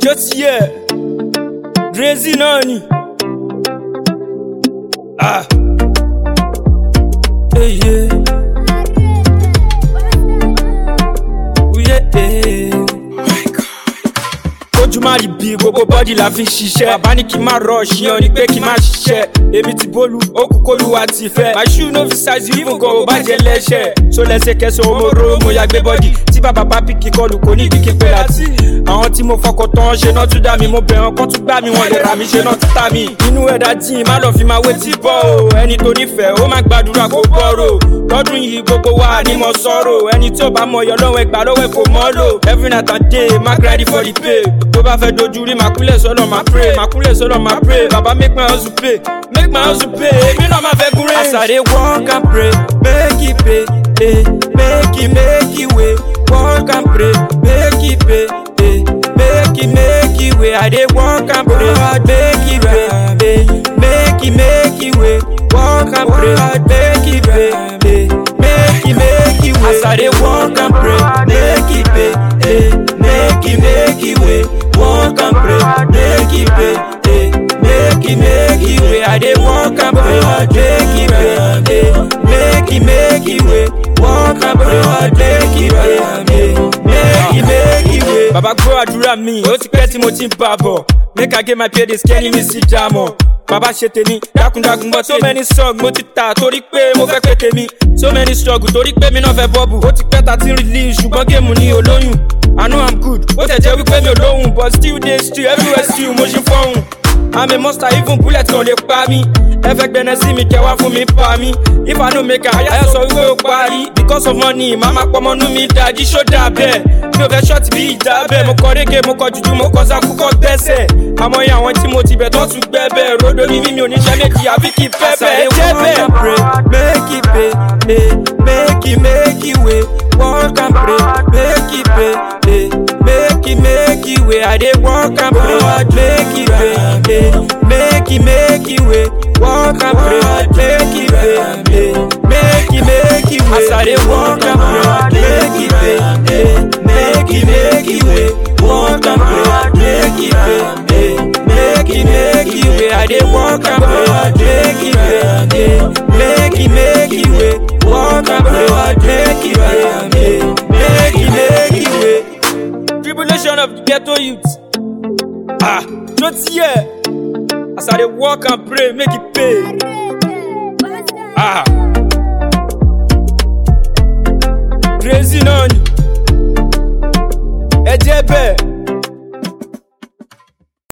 Just yeah, Crazy Nani. Ah, hey yeah, ojúmọ́rí bí gbogbo bọ́dì la fi ṣiṣẹ́. Bàbá ní kí n má rush yan ni pé kí n má ṣiṣẹ́. Èmi ti bólú, ó kú kólúwa ti fẹ́. My shoe no fit size you even gan o bá jẹ lẹ́ṣẹ̀. So lẹ́sẹ̀kẹsẹ̀ omoro mo ya gbé bọ́dì. Tí bàbá bá pìkì kọlù kò ní ìdíkì pé láti. Àwọn tí mo fọkàn tán ṣe náà tún dá mi. Mo bẹ̀ wọn kán tún gbá mi, wọn lè rà mí ṣe náà tún tà mí. Inú ẹ̀dá dín má lọ fi máa wé tí bọ́ o. Ẹni tó nífẹ̀ẹ́ ó má gbàdúrà kó bọ́rò. Lọ́dún yìí gbogbo wa ni mo sọ̀rọ̀. Ẹni tí ò bá mọ ọyọ lọ́wọ́ ẹgbàá lọ́wọ́ ẹ̀ kò mọ́ lò. Every night and day, má ready for the pay. Tó bá fẹ́ dojú rí makule solo ma pray, makule solo ma pray. Baba make my hustle pay, make my hustle pay. Me no ma fẹ́ gure. As I dey walk and pray, make it pay, make it way. Walk and pray, make it pay, make it way. I dey walk and pray, make it pay, make it way. Walk and pray, make it pay, make it way. As I dey walk and pray, make it pay, make it way. Walk and pray, make it pay, make it way. I dey walk and pray, make it pay, make it way. Walk and pray, make it pay, make it way. Baba gbọ́ àdúrà mi, ó ti pẹ́ tí mo ti ń bá bọ̀. Make I get my pay, this kẹ́ni mi sí jámọ̀. Baba ṣe tèmi, dákúndákún bọ́ so many songs mo ti tà torí pé mo fẹ́ pé tèmi. So many struggle torí pé mi náà fẹ́ bọ́ọ̀bù. Ó ti pẹ́ ta ti ń release ṣùgbọ́n géèmù ní olóyún. I know I'm good, ó tẹ̀ jẹ́ wípé mi ò lóhùn, but still dey still everywhere still mo ṣe fọ́hùn. I'm a monster, even bullet kan lè pa mí. Ẹ fẹ́ gbẹ̀nẹ̀ sí mi kẹwàá fún mi pa mí. If I no make ayá sọ wípé ó parí. Because of money, màmá pọmọnú mi dájí ṣó dà bẹ́ẹ̀. Mi ò fẹ́ ṣọ́ọ̀tì bí ìjà bẹ́ẹ̀. Mo kọ rége, mo kọ jùjú, mo kọ sakúkọ gbẹ́sẹ̀. Àmọ́ iye àwọn tí mo ti bẹ̀ tó tún gbẹ́ bẹ́ẹ̀. Rodo ní mímí oníṣẹ́ méjì àbí kì í fẹ́ bẹ́ẹ̀ jẹ́ bẹ́ẹ̀. Make it pay, make it way. Walk and pray, make it pay, make it way. I dey walk and pray, make it pay, make it way. Walk and pray, make it pay, make it way. As I dey walk and pray, make it pay, make it way. Walk and pray, make it pay, make it way. I dey walk and pray, make it pay, make it way. Walk and pray, make it pay, make it way. Tribulation of the ghetto youth. Ah, just here. As I dey walk and pray, make it pay. Ah, Crazy Nani. Ejebe.